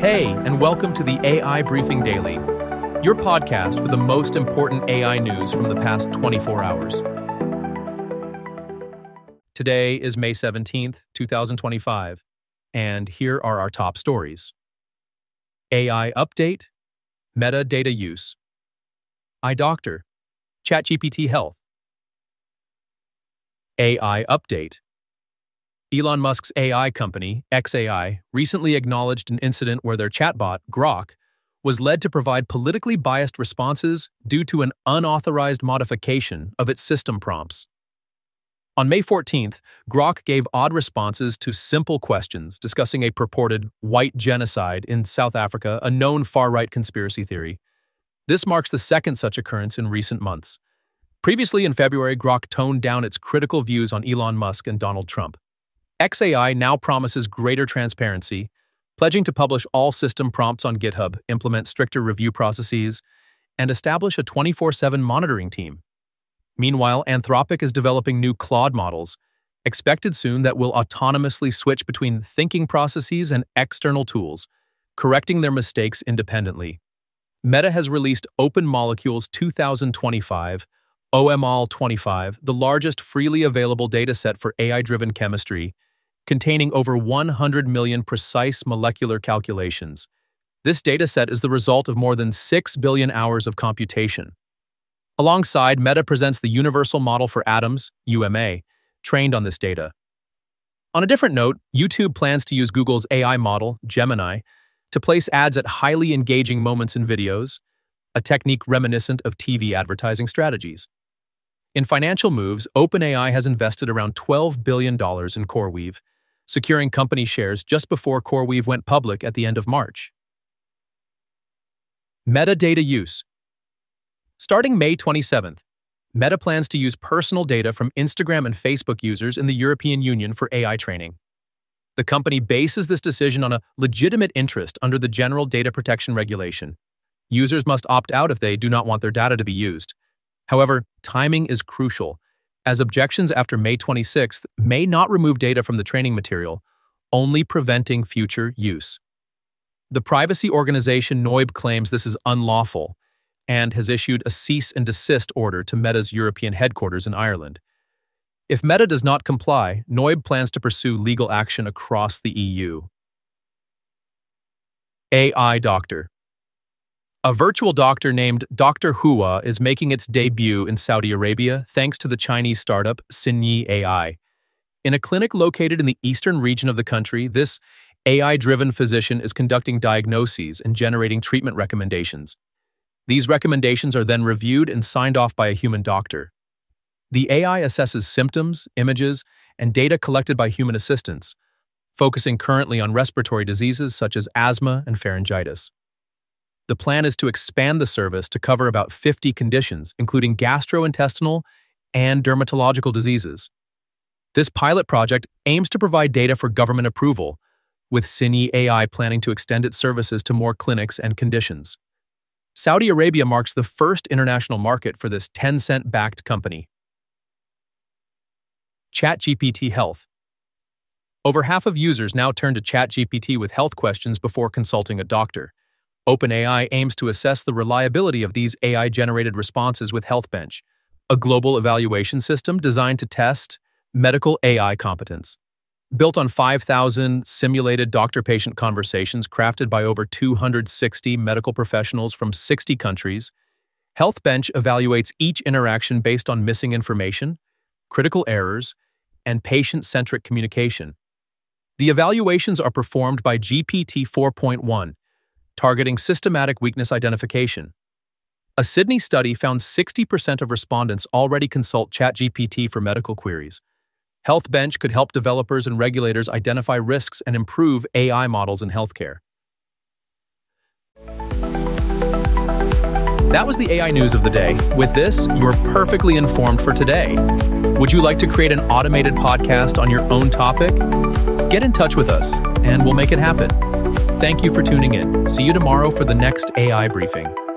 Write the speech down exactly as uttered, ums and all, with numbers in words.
Hey, and welcome to the A I Briefing Daily, your podcast for the most important A I news from the past twenty-four hours. Today is May seventeenth, twenty twenty-five, and here are our top stories. A I update, Meta data use, iDoctor, ChatGPT Health. A I update. Elon Musk's A I company, xAI, recently acknowledged an incident where their chatbot, Grok, was led to provide politically biased responses due to an unauthorized modification of its system prompts. On May fourteenth, Grok gave odd responses to simple questions discussing a purported white genocide in South Africa, a known far-right conspiracy theory. This marks the second such occurrence in recent months. Previously in February, Grok toned down its critical views on Elon Musk and Donald Trump. xAI now promises greater transparency, pledging to publish all system prompts on GitHub, implement stricter review processes, and establish a twenty-four seven monitoring team. Meanwhile, Anthropic is developing new Claude models, expected soon, that will autonomously switch between thinking processes and external tools, correcting their mistakes independently. Meta has released Open Molecules two thousand twenty-five, O M O L twenty-five, the largest freely available dataset for A I-driven chemistry, containing over one hundred million precise molecular calculations. This dataset is the result of more than six billion hours of computation. Alongside, Meta presents the Universal Model for Atoms, U M A, trained on this data. On a different note, YouTube plans to use Google's A I model, Gemini, to place ads at highly engaging moments in videos, a technique reminiscent of T V advertising strategies. In financial moves, OpenAI has invested around twelve billion dollars in CoreWeave, securing company shares just before CoreWeave went public at the end of March. Meta data use. Starting May twenty-seventh, Meta plans to use personal data from Instagram and Facebook users in the European Union for A I training. The company bases this decision on a legitimate interest under the General Data Protection Regulation. Users must opt out if they do not want their data to be used. However, timing is crucial, as objections after May twenty-sixth may not remove data from the training material, only preventing future use. The privacy organization Noib claims this is unlawful and has issued a cease and desist order to Meta's European headquarters in Ireland. If Meta does not comply, Noib plans to pursue legal action across the E U. A I Doctor. A virtual doctor named Doctor Hua is making its debut in Saudi Arabia thanks to the Chinese startup Xinyi A I. In a clinic located in the eastern region of the country, this A I-driven physician is conducting diagnoses and generating treatment recommendations. These recommendations are then reviewed and signed off by a human doctor. The A I assesses symptoms, images, and data collected by human assistants, focusing currently on respiratory diseases such as asthma and pharyngitis. The plan is to expand the service to cover about fifty conditions, including gastrointestinal and dermatological diseases. This pilot project aims to provide data for government approval, with Xinyi A I planning to extend its services to more clinics and conditions. Saudi Arabia marks the first international market for this Tencent-backed company. ChatGPT Health. Over half of users now turn to ChatGPT with health questions before consulting a doctor. OpenAI aims to assess the reliability of these A I-generated responses with HealthBench, a global evaluation system designed to test medical A I competence. Built on five thousand simulated doctor-patient conversations crafted by over two hundred sixty medical professionals from sixty countries, HealthBench evaluates each interaction based on missing information, critical errors, and patient-centric communication. The evaluations are performed by G P T four point one, targeting systematic weakness identification. A Sydney study found sixty percent of respondents already consult ChatGPT for medical queries. HealthBench could help developers and regulators identify risks and improve A I models in healthcare. That was the A I news of the day. With this, you're perfectly informed for today. Would you like to create an automated podcast on your own topic? Get in touch with us, and we'll make it happen. Thank you for tuning in. See you tomorrow for the next A I briefing.